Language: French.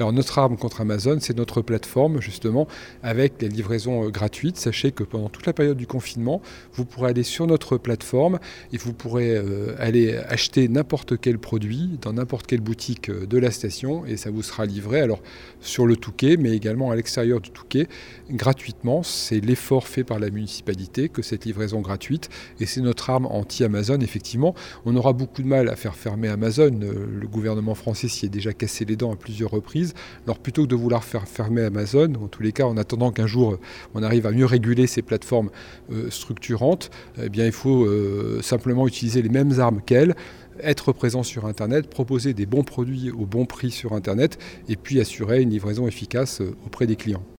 Alors notre arme contre Amazon, c'est notre plateforme justement avec les livraisons gratuites. Sachez que pendant toute la période du confinement, vous pourrez aller sur notre plateforme et vous pourrez aller acheter n'importe quel produit dans n'importe quelle boutique de la station et ça vous sera livré alors sur le Touquet mais également à l'extérieur du Touquet gratuitement. C'est l'effort fait par la municipalité que cette livraison gratuite et c'est notre arme anti-Amazon. Effectivement, on aura beaucoup de mal à faire fermer Amazon. Le gouvernement français s'y est déjà cassé les dents à plusieurs reprises. Alors plutôt que de vouloir faire fermer Amazon, en tous les cas en attendant qu'un jour on arrive à mieux réguler ces plateformes structurantes, eh bien il faut simplement utiliser les mêmes armes qu'elles, être présent sur Internet, proposer des bons produits au bon prix sur Internet et puis assurer une livraison efficace auprès des clients.